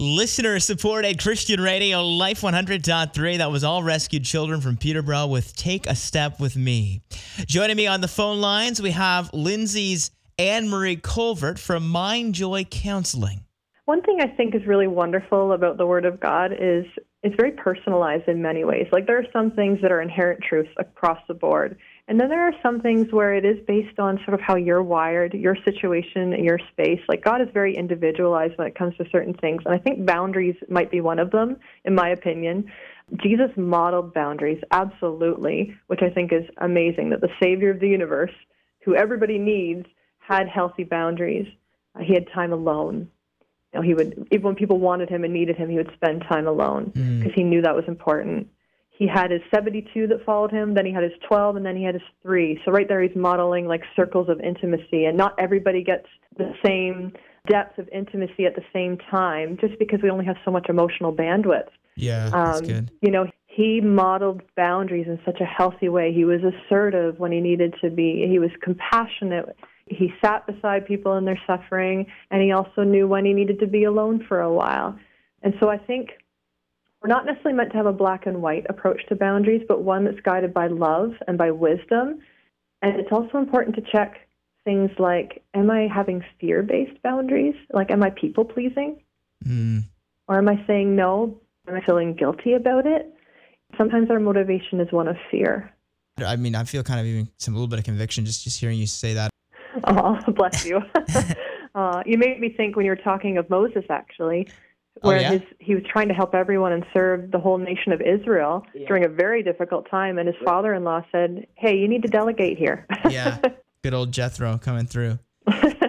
Listener-supported Christian radio, Life 100.3. That was All Rescued Children from Peterborough with Take a Step With Me. Joining me on the phone lines, we have Lindsay's Anne-Marie Colvert from Mind Joy Counseling. One thing I think is really wonderful about the Word of God is it's very personalized in many ways. Like there are some things that are inherent truths across the board. And then there are some things where it is based on sort of how you're wired, your situation, your space. Like God is very individualized when it comes to certain things. And I think boundaries might be one of them, in my opinion. Jesus modeled boundaries, absolutely, which I think is amazing, that the Savior of the universe, who everybody needs, had healthy boundaries. He had time alone. You know, he would, even when people wanted him and needed him, he would spend time alone because he knew that was important. He had his 72 that followed him, then he had his 12, and then he had his 3. So right there he's modeling like circles of intimacy, and not everybody gets the same depth of intimacy at the same time just because we only have so much emotional bandwidth. Yeah, that's good. You know, he modeled boundaries in such a healthy way. He was assertive when he needed to be. He was compassionate. He sat beside people in their suffering, and he also knew when he needed to be alone for a while. And so I think we're not necessarily meant to have a black and white approach to boundaries, but one that's guided by love and by wisdom. And it's also important to check things like, am I having fear-based boundaries? Like, am I people-pleasing? Or am I saying no? Am I feeling guilty about it? Sometimes our motivation is one of fear. I mean, I feel kind of even a little bit of conviction just hearing you say that. Oh, bless you. You made me think when you were talking of Moses, actually, where he was trying to help everyone and serve the whole nation of Israel during a very difficult time, and his father-in-law said, hey, you need to delegate here. Yeah, good old Jethro coming through.